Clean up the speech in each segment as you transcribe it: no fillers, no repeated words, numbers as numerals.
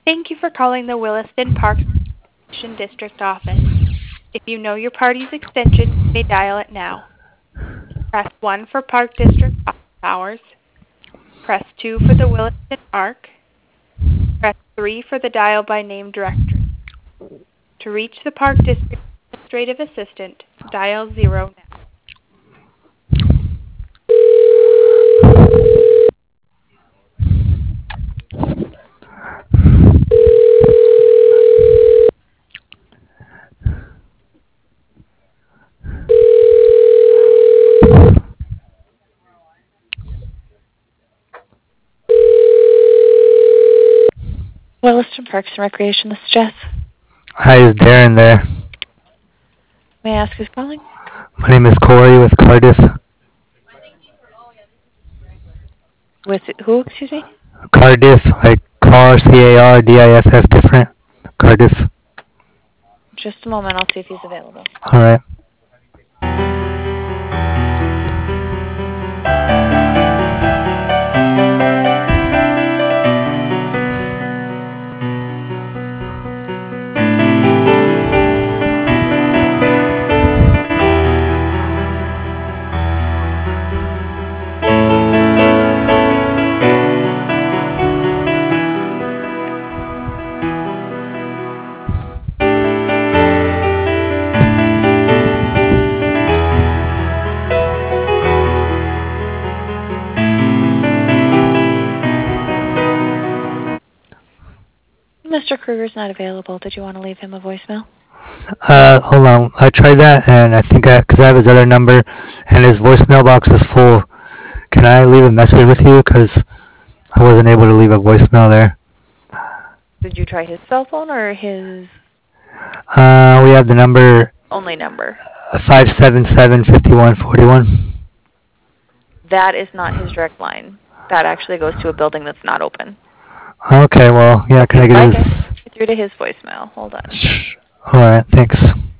Thank you for calling the Williston Park Recreation District office. If you know your party's extension, you may dial it now. Press 1 for Park District office hours. Press 2 for the Williston Arc. Press 3 for the dial by name directory. To reach the Park District Administrative Assistant, dial 0 now. Williston Parks and Recreation, this is Jess. Hi, is Darren there? May I ask who's calling? My name is Corey with Cardiff. With who, excuse me? Cardiff, like Cardiff, different. Cardiff. Just a moment, I'll see if he's available. Alright. Mr. Kruger's not available. Did you want to leave him a voicemail? Hold on. I tried that, and I think because I have his other number, and his voicemail box is full. Can I leave a message with you? Because I wasn't able to leave a voicemail there. Did you try his cell phone or his We have the number only number? 577-5141. That is not his direct line. That actually goes to a building that's not open. Okay, well, yeah, can I get his... Through to his voicemail. Hold on. Alright, thanks.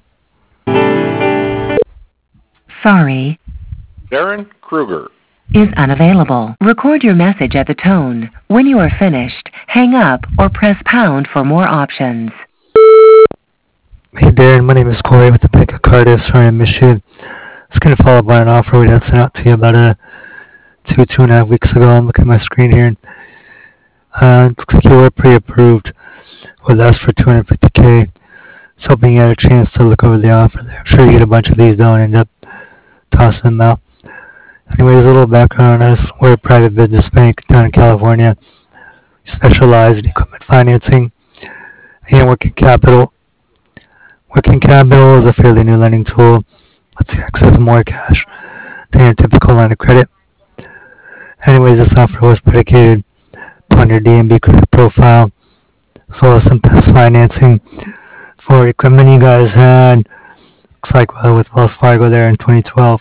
Sorry. Darren Kruger is unavailable. Record your message at the tone. When you are finished, hang up or press pound for more options. Hey Darren, my name is Corey with the Bank of Cardiff. Sorry I missed you. Just going to follow up on an offer we had sent out to you about 2.5 weeks ago. I'm looking at my screen here. It looks like you were pre-approved with us for $250K. Just hoping you had a chance to look over the offer there. I'm sure you get a bunch of these, though, and end up tossing them out. Anyways, a little background on us. We're a private business bank down in California. We specialize in equipment financing and working capital. Working capital is a fairly new lending tool. Lets you access more cash than your typical line of credit. Anyways, this offer was predicated upon your DNB credit profile, as well as some past financing for equipment you guys had. Looks like with Wells Fargo there in 2012.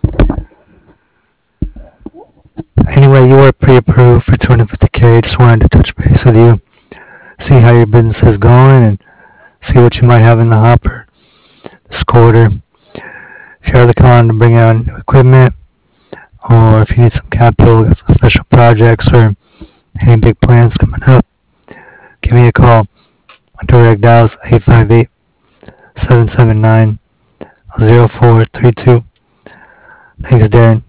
Anyway, you were pre-approved for $250K. Just wanted to touch base with you, see how your business is going, and see what you might have in the hopper this quarter. If you're looking on to bring out new equipment, or if you need some capital, got some special projects, or any big plans coming up, give me a call. My direct dial is 858-779-0432. Thanks, Darren.